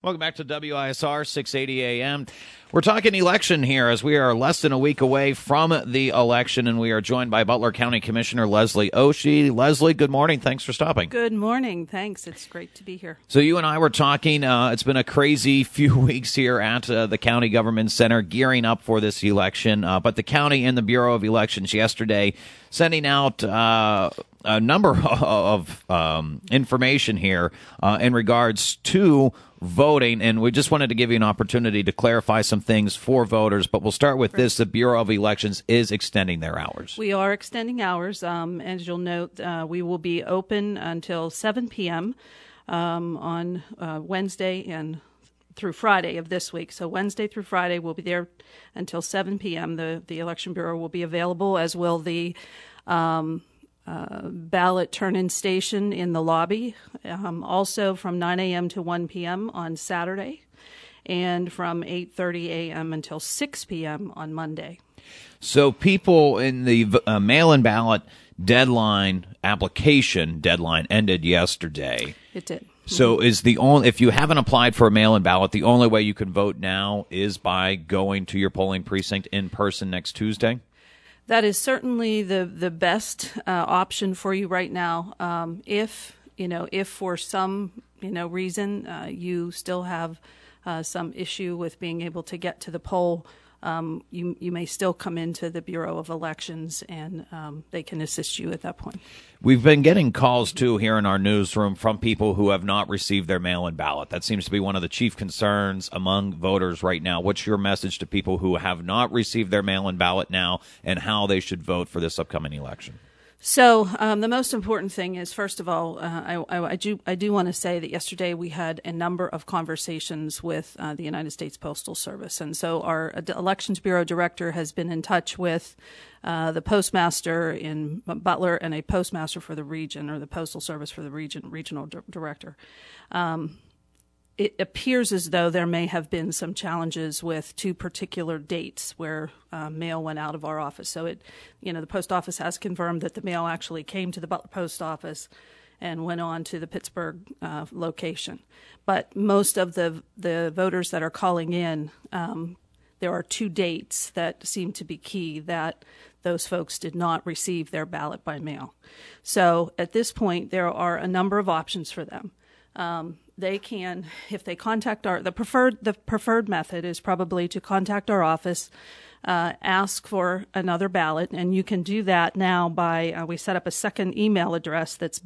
Welcome back to WISR 680 AM. We're talking election here as we are less than a week away from the election, and we are joined by Butler County Commissioner Leslie Oshie. Leslie, good morning. Thanks for stopping. Good morning. Thanks. It's great to be here. So you and I were talking. It's been a crazy few weeks here at the County Government Center gearing up for this election. But the county and the Bureau of Elections yesterday sending out a number of information here in regards to voting, and we just wanted to give you an opportunity to clarify some things for voters, but we'll start with this. The Bureau of Elections is extending their hours. We are extending hours. As you'll note, we will be open until 7 p.m. On Wednesday and through Friday of this week. So Wednesday through Friday, we'll be there until 7 p.m. The Election Bureau will be available, as will the ballot turn-in station in the lobby, also from 9 a.m. to 1 p.m. on Saturday, and from 8:30 a.m. until 6 p.m. on Monday. So people in the mail-in ballot application deadline ended yesterday. It did. So is if you haven't applied for a mail-in ballot, the only way you can vote now is by going to your polling precinct in person next Tuesday? That is certainly the best option for you right now. If for some reason you still have some issue with being able to get to the poll, you may still come into the Bureau of Elections, and they can assist you at that point. We've been getting calls, too, here in our newsroom from people who have not received their mail-in ballot. That seems to be one of the chief concerns among voters right now. What's your message to people who have not received their mail-in ballot now and how they should vote for this upcoming election? So the most important thing is, first of all, I do want to say that yesterday we had a number of conversations with the United States Postal Service. And so our Elections Bureau director has been in touch with the postmaster in Butler and a postmaster for the region, or the Postal Service for the regional director. It appears as though there may have been some challenges with two particular dates where mail went out of our office. So the post office has confirmed that the mail actually came to the Butler post office and went on to the Pittsburgh location. But most of the voters that are calling in, there are two dates that seem to be key that those folks did not receive their ballot by mail. So at this point, there are a number of options for them. They can, if they contact the preferred method is probably to contact our office, ask for another ballot, and you can do that now by, we set up a second email address that's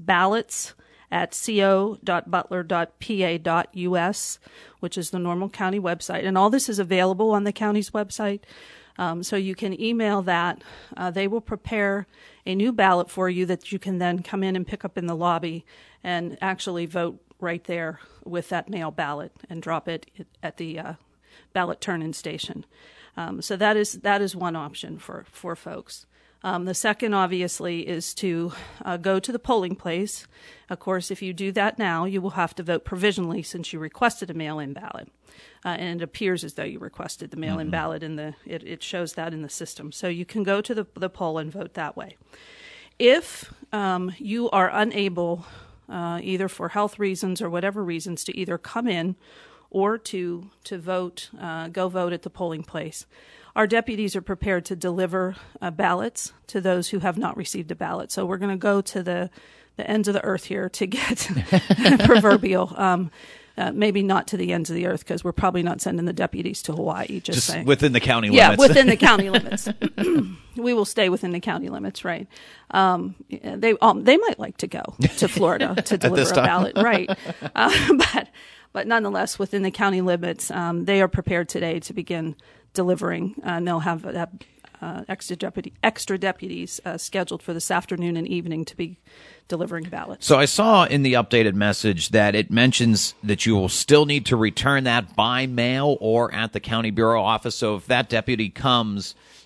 ballots@co.butler.pa.us, which is the Normal County website. And all this is available on the county's website. So you can email that. They will prepare a new ballot for you that you can then come in and pick up in the lobby and actually vote right there with that mail ballot and drop it at the ballot turn-in station. So that is one option for folks. The second, obviously, is to go to the polling place. Of course, if you do that now, you will have to vote provisionally since you requested a mail-in ballot. And it appears as though you requested the mail-in ballot, and it shows that in the system. So you can go to the poll and vote that way. If you are unable, either for health reasons or whatever reasons, to either come in or to vote, go vote at the polling place, our deputies are prepared to deliver ballots to those who have not received a ballot. So we're going to go to the ends of the earth here to get proverbial. Maybe not to the ends of the earth, because we're probably not sending the deputies to Hawaii. Just saying. Within the county limits. Yeah, within the county limits. We will stay within the county limits, right? They might like to go to Florida to deliver a ballot, right? But nonetheless, within the county limits, they are prepared today to begin delivering. They'll have extra deputies scheduled for this afternoon and evening to be delivering ballots. So I saw in the updated message that it mentions that you will still need to return that by mail or at the county bureau office. So if that deputy comes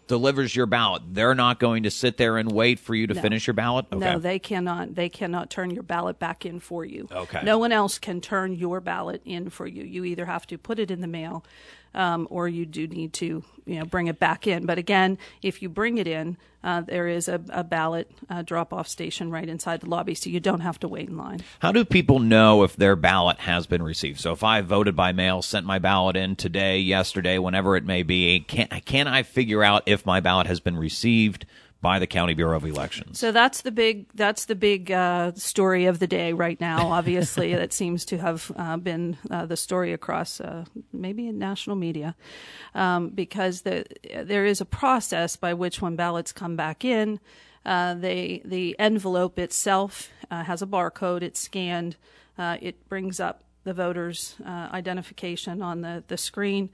delivers your ballot, they're not going to sit there and wait for you to finish your ballot? Okay. No, they cannot. They cannot turn your ballot back in for you. Okay. No one else can turn your ballot in for you. You either have to put it in the mail, or you do need to, bring it back in. But again, if you bring it in, there is a ballot drop-off station right inside the lobby, so you don't have to wait in line. How do people know if their ballot has been received? So if I voted by mail, sent my ballot in today, yesterday, whenever it may be, can I figure out if my ballot has been received by the County Bureau of Elections? So that's the big story of the day right now. Obviously, that seems to have been the story across maybe in national media, because there is a process by which when ballots come back in, the envelope itself has a barcode. It's scanned. It brings up the voter's identification on the screen.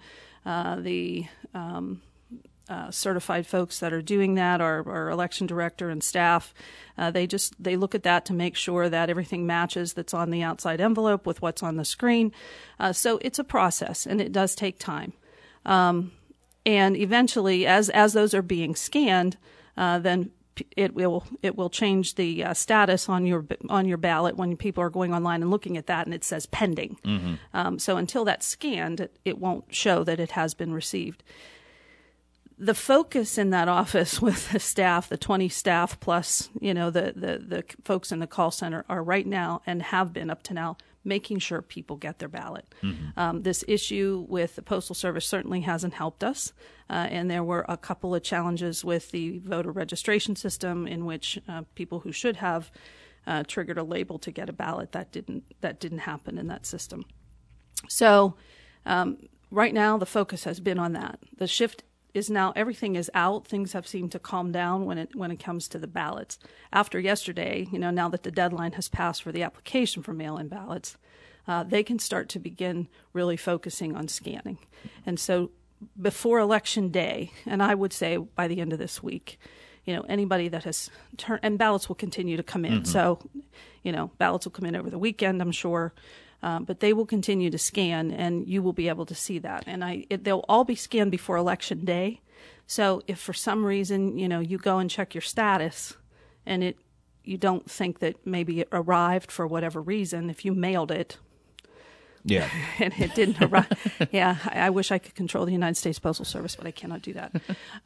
Certified folks that are doing that, our election director and staff, they look at that to make sure that everything matches that's on the outside envelope with what's on the screen. So it's a process, and it does take time. And eventually, as those are being scanned, then it will change the status on your ballot when people are going online and looking at that, and it says pending. Mm-hmm. So until that's scanned, it won't show that it has been received. The focus in that office with the staff, the 20 staff plus, the folks in the call center are right now and have been up to now making sure people get their ballot. Mm-hmm. This issue with the Postal Service certainly hasn't helped us, and there were a couple of challenges with the voter registration system in which people who should have triggered a label to get a ballot that didn't happen in that system. So right now the focus has been on that. The shift is now everything is out. Things have seemed to calm down when it comes to the ballots. After yesterday, now that the deadline has passed for the application for mail-in ballots, they can start to begin really focusing on scanning. And so before Election Day, and I would say by the end of this week, anybody that has turned, and ballots will continue to come in. Mm-hmm. So, ballots will come in over the weekend, I'm sure. But they will continue to scan, and you will be able to see that. And they'll all be scanned before Election Day. So if for some reason, you go and check your status, and you don't think that maybe it arrived for whatever reason, if you mailed it, yeah, and it didn't arrive, yeah, I wish I could control the United States Postal Service, but I cannot do that.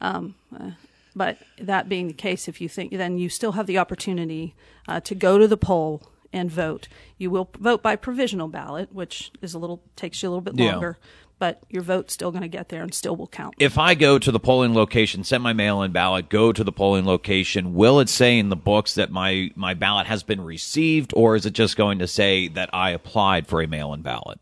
But that being the case, if you think, then you still have the opportunity to go to the poll and vote. You will vote by provisional ballot, which takes you a little bit longer, but your vote's still going to get there and still will count. If I go to the polling location, send my mail-in ballot, go to the polling location, will it say in the books that my ballot has been received, or is it just going to say that I applied for a mail-in ballot?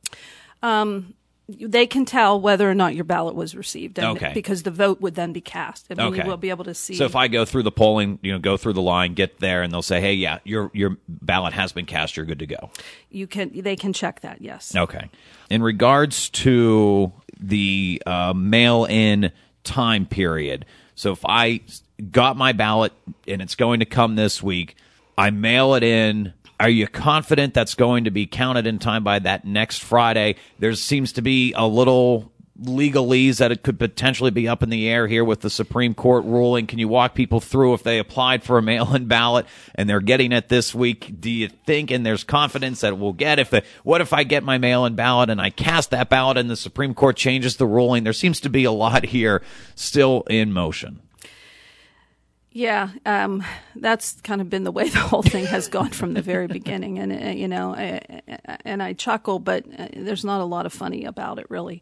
They can tell whether or not your ballot was received, because the vote would then be cast. You will be able to see. So if I go through the polling, go through the line, get there, and they'll say, "Hey, yeah, your ballot has been cast. You're good to go." They can check that. Yes. Okay. In regards to the mail-in time period, so if I got my ballot and it's going to come this week, I mail it in. Are you confident that's going to be counted in time by that next Friday? There seems to be a little legalese that it could potentially be up in the air here with the Supreme Court ruling. Can you walk people through if they applied for a mail-in ballot and they're getting it this week? Do you think, and there's confidence that we'll get, what if I get my mail-in ballot and I cast that ballot and the Supreme Court changes the ruling? There seems to be a lot here still in motion. Yeah, that's kind of been the way the whole thing has gone from the very beginning. And, and I chuckle, but there's not a lot of funny about it, really.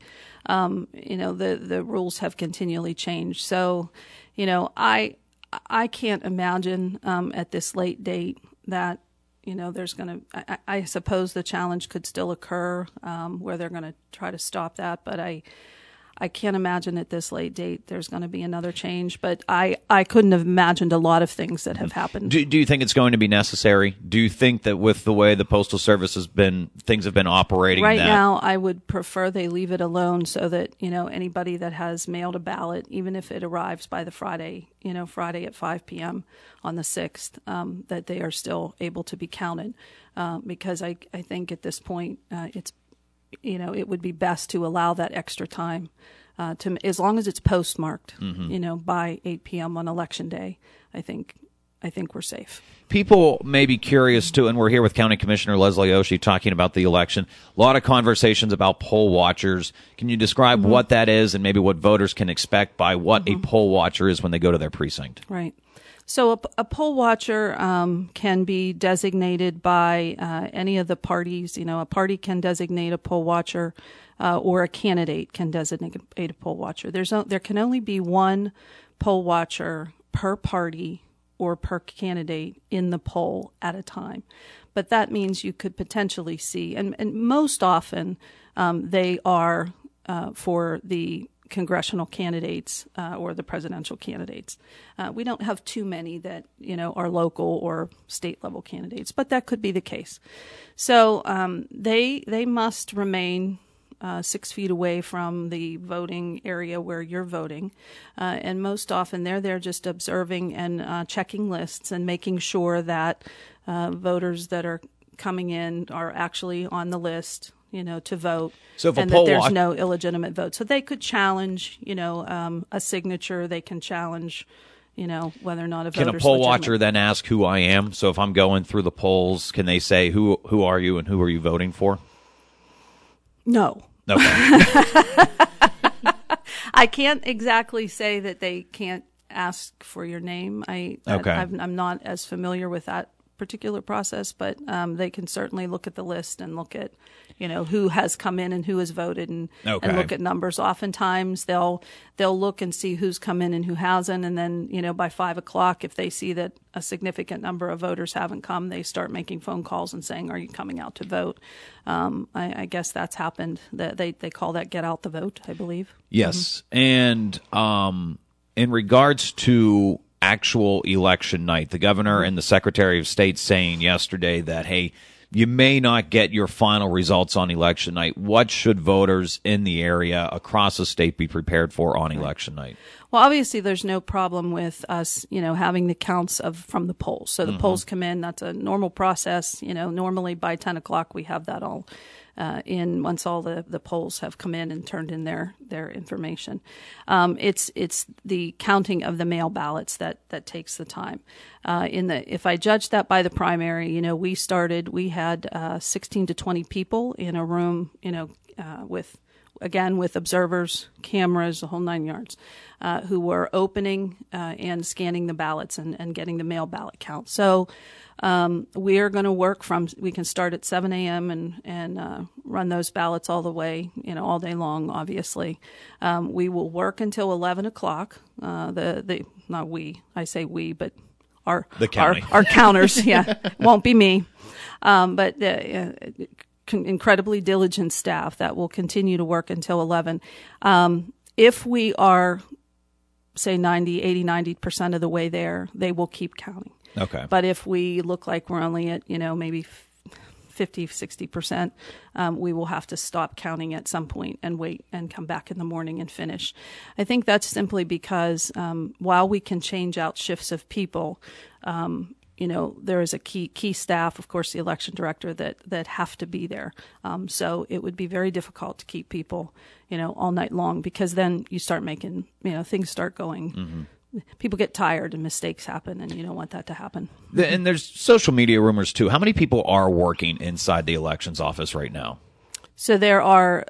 The rules have continually changed. So, I can't imagine at this late date that, there's going to, I suppose the challenge could still occur where they're going to try to stop that. But I can't imagine at this late date there's going to be another change, but I couldn't have imagined a lot of things that have happened. Do you think it's going to be necessary? Do you think that with the way the Postal Service things have been operating right now, I would prefer they leave it alone so that, anybody that has mailed a ballot, even if it arrives by the Friday at 5 p.m. on the 6th, that they are still able to be counted. Because I think at this point, it would be best to allow that extra time as long as it's postmarked, by 8 p.m. on Election Day, I think we're safe. People may be curious too, and we're here with County Commissioner Leslie Oshie talking about the election. A lot of conversations about poll watchers. Can you describe what that is and maybe what voters can expect by what a poll watcher is when they go to their precinct? Right. So a poll watcher can be designated by any of the parties. A party can designate a poll watcher, or a candidate can designate a poll watcher. There can only be one poll watcher per party or per candidate in the poll at a time. But that means you could potentially see, and most often they are for the congressional candidates or the presidential candidates. We don't have too many that are local or state level candidates, but that could be the case. So they must remain 6 feet away from the voting area where you're voting, and most often they're there just observing and checking lists and making sure that voters that are coming in are actually on the list, to vote, so if and that there's no illegitimate vote. So they could challenge, a signature. They can challenge, whether or not a voter's Can a poll legitimate. watcher then ask who I am? So if I'm going through the polls, can they say who are you and who are you voting for? No. Okay. I can't exactly say that they can't ask for your name. I'm not as familiar with that particular process, but they can certainly look at the list and look at, who has come in and who has voted, and look at numbers. Oftentimes they'll look and see who's come in and who hasn't, and then by 5 o'clock, if they see that a significant number of voters haven't come, they start making phone calls and saying, "Are you coming out to vote?" I guess that's happened. They call that "get out the vote," I believe. Yes, and in regards to actual election night, the governor and the Secretary of State saying yesterday that, hey, you may not get your final results on election night. What should voters in the area across the state be prepared for on election night? Well, obviously, there's no problem with us, having the counts from the polls. So the polls come in. That's a normal process. Normally by 10 o'clock, we have that all in once all the polls have come in and turned in their information. It's the counting of the mail ballots that takes the time. If I judge that by the primary, we had 16 to 20 people in a room, with observers, cameras, the whole 9 yards, who were opening and scanning the ballots and getting the mail ballot count. So we are going to we can start at 7 a.m. and run those ballots all the way, all day long, obviously. We will work until 11 o'clock. Not we, I say we, but our counters, yeah, won't be me. But incredibly diligent staff that will continue to work until 11. If we are, say, 90% of the way there, they will keep counting. Okay. But if we look like we're only at, maybe 50, 60%, we will have to stop counting at some point and wait and come back in the morning and finish. I think that's simply because while we can change out shifts of people, there is a key staff, of course, the election director that have to be there. So it would be very difficult to keep people, all night long, because then you start making, things start going. Mm-hmm. People get tired and mistakes happen, and you don't want that to happen. And there's social media rumors too. How many people are working inside the elections office right now? So there are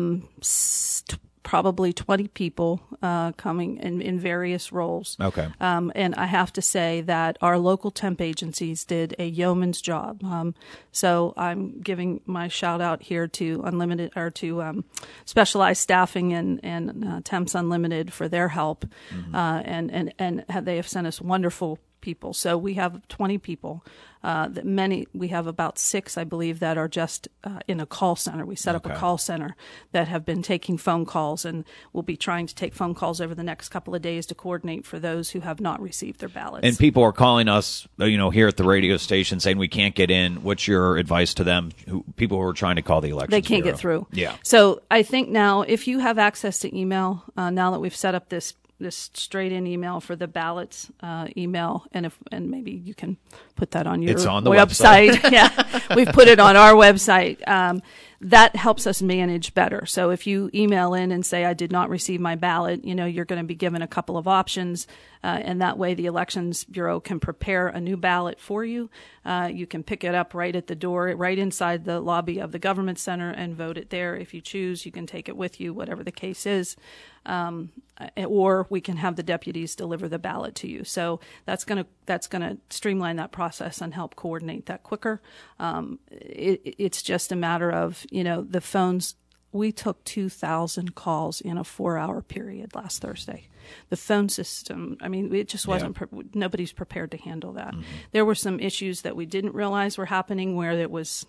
probably 20 people coming in various roles. Okay. And I have to say that our local temp agencies did a yeoman's job. So I'm giving my shout out here to Unlimited, or to Specialized Staffing and Temps Unlimited for their help. Mm-hmm. And they have sent us wonderful people. So we have 20 people. We have about 6, I believe, that are just in a call center. We set up a call center that have been taking phone calls, and we'll be trying to take phone calls over the next couple of days to coordinate for those who have not received their ballots. And people are calling us, here at the radio station saying we can't get in. What's your advice to them? People who are trying to call the election? They can't get through. Yeah. So I think now, if you have access to email, now that we've set up this straight-in email for the ballots email, and maybe you can put that on your it's on the website. Yeah, we've put it on our website. that helps us manage better. So if you email in and say, I did not receive my ballot, you're going to be given a couple of options. And that way the Elections Bureau can prepare a new ballot for you. You can pick it up right at the door, right inside the lobby of the government center, and vote it there. If you choose, you can take it with you, whatever the case is. Or we can have the deputies deliver the ballot to you. So that's going to streamline that process and help coordinate that quicker. It's just a matter of, the phones. We took 2,000 calls in a 4-hour period last Thursday. The phone system, it just wasn't, nobody's prepared to handle that. Mm-hmm. There were some issues that we didn't realize were happening where it was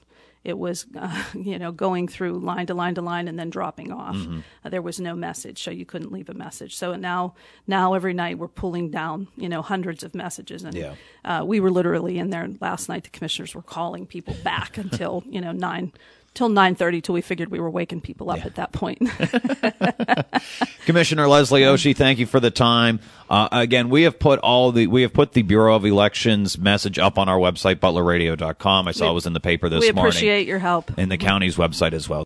going through line to line to line and then dropping off. Mm-hmm. There was no message, so you couldn't leave a message. So now every night we're pulling down, hundreds of messages. And we were literally in there last night. The commissioners were calling people back until, 9:30 till we figured we were waking people up at that point. Commissioner Leslie Oshie, thank you for the time. Again, we have put the Bureau of Elections message up on our website, butlerradio.com. I saw it was in the paper this morning. We appreciate your help. And the county's website as well.